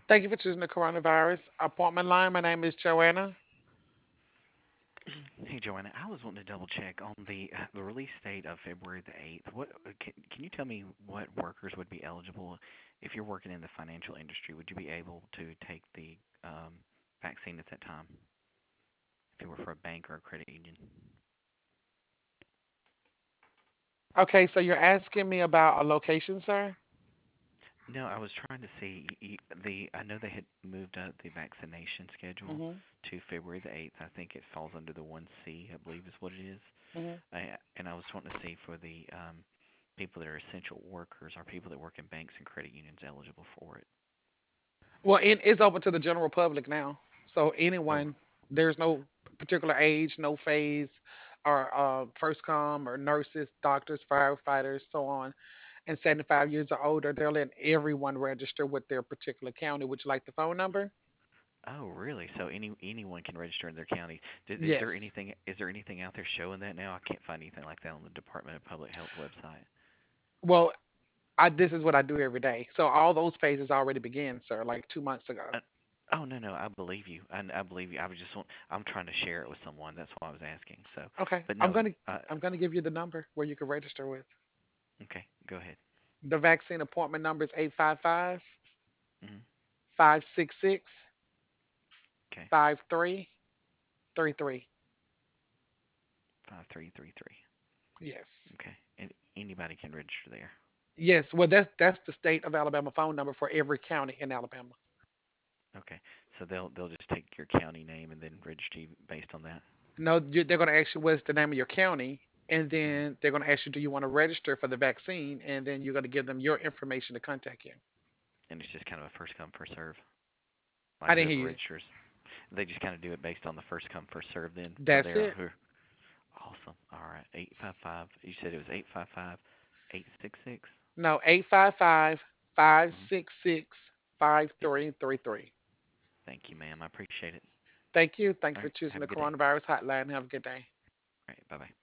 Thank you for choosing the coronavirus appointment line. My name is Joanna. Hey, Joanna, I was wanting to double check on the release date of February the 8th. What can you tell me what workers would be eligible if you're working in the financial industry? Would you be able to take the vaccine at that time if you were for a bank or a credit union? Okay, so you're asking me about a location, sir? No, I was trying to see the. I know they had moved up the vaccination schedule Hmm. to February the 8th. I think it falls under the 1C, I believe is what it is. Hmm. And I was wanting to see for the people that are essential workers, are people that work in banks and credit unions eligible for it? Well, it's open to the general public now. So Oh, anyone, there's no particular age, no phase, or first come, or nurses, doctors, firefighters, so on. And 75 years or older, they're letting everyone register with their particular county. Would you like the phone number? oh, really? So anyone can register in their county. Yes. Is there anything out there showing that now? I can't find anything like that on the Department of Public Health website. Well, this is what I do every day. So all those phases already began, sir, like 2 months ago. Uh, oh no, no, I believe you. I believe you. I'm trying to share it with someone. That's why I was asking. So, Okay, but I'm no. gonna I'm gonna give you the number where you can register with. Okay, go ahead. The vaccine appointment number is 855 Mhm. 566 Okay, 5333. 5333. Yes. Okay, and anybody can register there. Yes, well that's the state of Alabama phone number for every county in Alabama. Okay, so they'll just take your county name and then register you based on that. No, they're going to ask you what's the name of your county, and Mhm. then they're going to ask you, do you want to register for the vaccine? And then you're going to give them your information to contact you. And it's just kind of a first come first serve. Like I didn't whoever hear you. registers, they just kind of do it based on the first come first serve. Then for That's their it. who. Awesome. All right. 855. You said it was 855 866. No, 855 five Mhm. six six five Yep. three three three. Thank you, ma'am. I appreciate it. Thank you. Thank you All for right. choosing Have the a good day. coronavirus hotline. Have a good day. All right. Bye bye.